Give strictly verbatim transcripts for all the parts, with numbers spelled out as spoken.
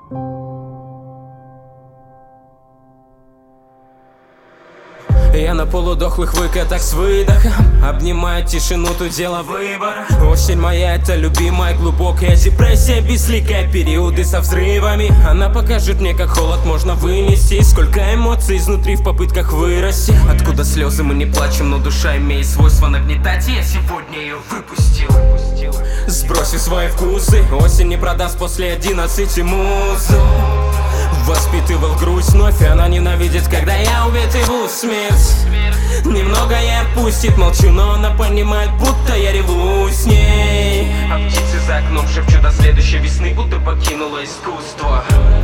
Я на полудохлых выкатах с выдохом обнимаю тишину, тут дело выбора. Осень моя, это любимая глубокая депрессия, безликая, периоды со взрывами. Она покажет мне, как холод можно вынести, сколько эмоций изнутри в попытках вырасти. Откуда слезы, мы не плачем, но душа имеет свойство нагнетать, и я сегодня ее выпустил. Сбросив свои вкусы, осень не продаст после одиннадцати музу. Воспитывал грусть вновь, и она ненавидит, когда я увидываю смерть. Немного я отпустит, молчу, но она понимает, будто я реву с ней. А птицы за окном шепчут до следующей весны, будто покинуло искусство.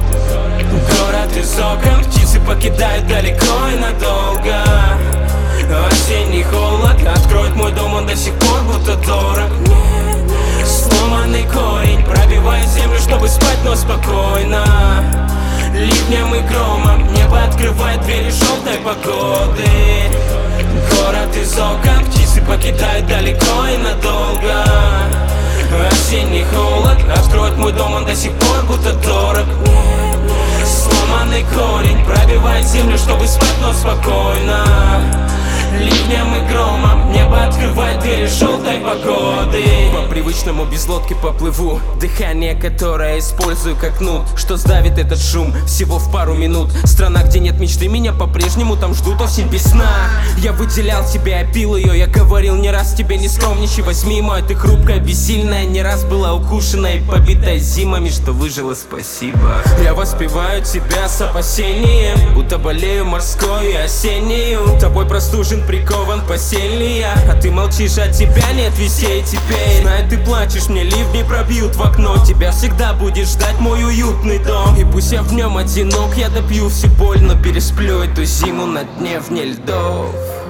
Город из окон, птицы покидают далеко и надолго. Осенний холод откроет мой дом, он до сих пор будто дорог. Сломанный корень пробивает землю, чтобы спать, но спокойно. Ливнем и громом небо открывает двери желтой погоды. Город из окон, птицы покидают далеко и надолго. Осенний холод откроет мой дом, он до сих пор будто дорог. Сломанный корень пробивает землю, чтобы спать, но спокойно. Ливнем и громом небо открывает двери желтой погоды. По привычному без лодки поплыву, дыхание, которое использую как нут, что сдавит этот шум всего в пару минут. Страна, где нет мечты, меня по-прежнему там ждут. Осень без сна, я выделял тебя, я пил ее. Я говорил не раз тебе, не скромничай, возьми мою. Ты хрупкая, бессильная, не раз была укушена и побитая зимами, что выжила, спасибо. Я воспеваю тебя с опасением, будто болею морской и осеннюю. Тобой простужен, прикован постельный я, а ты молчишь, от тебя нет весей теперь. Знаю, ты плачешь, мне ливни пробьют в окно. Тебя всегда будет ждать мой уютный дом. И пусть я в нем одинок, я допью всю боль, но пересплю эту зиму на дне вне льдов.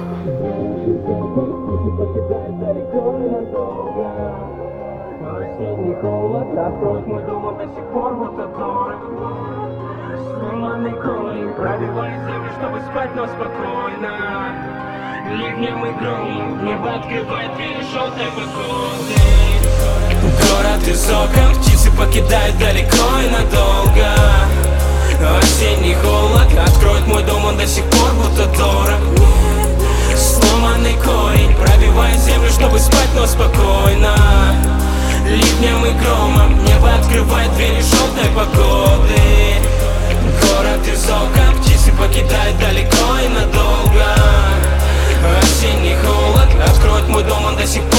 Осенний холод откроет мой дом, он до сих пор будто дорог. Сломанный корень пробивает землю, чтобы спать, но спокойно. Ливнем и громом небо открывает двери желтой погоды. Город из окон, птицы покидают далеко и надолго. Осенний холод откроет мой дом, он до сих пор будто дорог. Сломанный корень пробивает землю, чтобы спать, но спокойно. Ливнем и громом небо открывает двери желтой погоды. Город из окон, птицы покидают далеко и надолго. Осенний холод откроет мой дом, он до сих пор